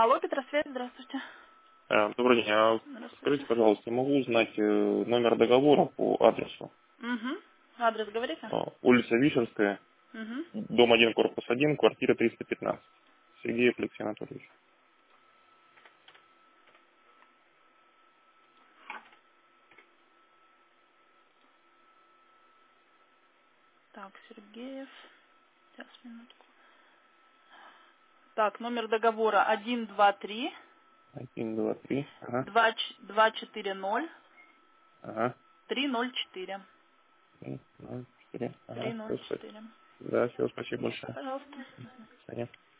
Алло, Петросвет, здравствуйте. Добрый день. Скажите, Здравствуйте. пожалуйста, могу узнать номер договора по адресу? Угу. Адрес говорите? Улица Вишерская, Угу. дом 1, корпус 1, квартира 315. Сергей Алексей Анатольевич. Так, Сергеев. Сейчас, минутку. Так, номер договора 123 1, 2, 3. Ага. 240 Ага. 304. 3, 0, 4. Ага. Все, 304. да, все, спасибо большое. Пожалуйста. До свидания.